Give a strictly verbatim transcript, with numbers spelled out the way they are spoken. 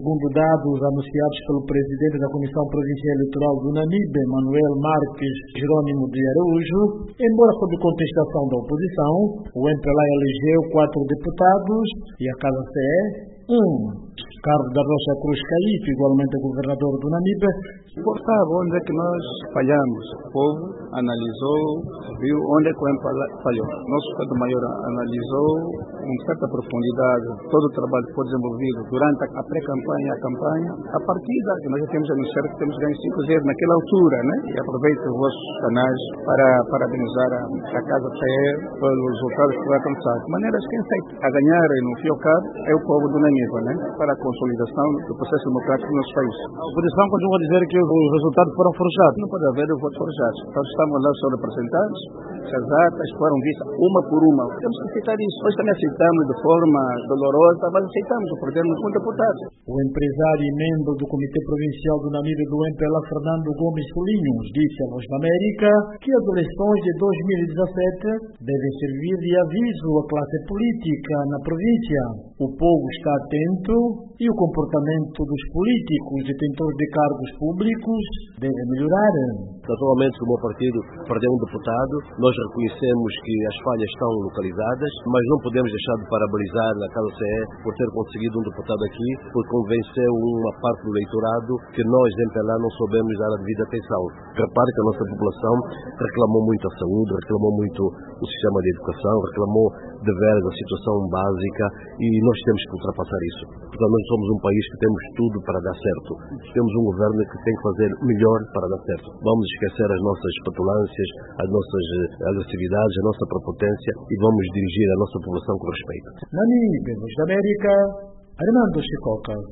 Segundo dados anunciados pelo presidente da Comissão Provincial Eleitoral do Namibe, Manuel Marques Jerônimo de Araújo, embora sob contestação da oposição, o M P L A elegeu quatro deputados e a Casa C E, um. Carlos da Rocha Cruz Caíto, igualmente governador do Namibe. Sabe onde é que nós falhamos? O povo analisou, viu onde é que o M P L A falhou. Nosso Estado-Maior analisou com certa profundidade todo o trabalho que foi desenvolvido durante a pré-campanha e a campanha. A partida, que nós já temos anunciado que temos ganho cinco a zero naquela altura, né? E aproveito os vossos canais para parabenizar a, a Casa C E pelos resultados que vai alcançar. De maneira que quem sai a ganhar e no fim ao cabo é o povo do Namibe, né? Para a consolidação do processo democrático no nosso país. A oposição continua a dizer que os resultados foram forjados. Não pode haver votos forjados. Então estamos lá só representantes, as atas foram vistas uma por uma. Temos que aceitar isso. Nós também aceitamos de forma dolorosa, mas aceitamos o perdermos um deputado. O empresário e membro do Comitê Provincial do Namibe do M P L A, Fernando Gomes Solinhos, disse à Voz da América que as eleições de dois mil e dezassete devem servir de aviso à classe política na província. O povo está atento e o comportamento dos políticos detentores de cargos públicos deve melhorar. Naturalmente, como o partido perdeu um deputado, nós reconhecemos que as falhas estão localizadas, mas não podemos deixar de parabenizar a Casa C E por ter conseguido um deputado aqui, porque convenceu uma parte do eleitorado que nós, em M P L A, não soubemos dar a devida atenção. Repare que a nossa população reclamou muito a saúde, reclamou muito o sistema de educação, reclamou de veras a situação básica e nós temos que ultrapassar isso. Portanto, nós somos um país que temos tudo para dar certo. Temos um governo que tem que fazer melhor para dar certo. Vamos esquecer as nossas petulâncias, as nossas agressividades, a nossa prepotência e vamos dirigir a nossa população com respeito. Namibe, Voz da América, Armando Chicoca.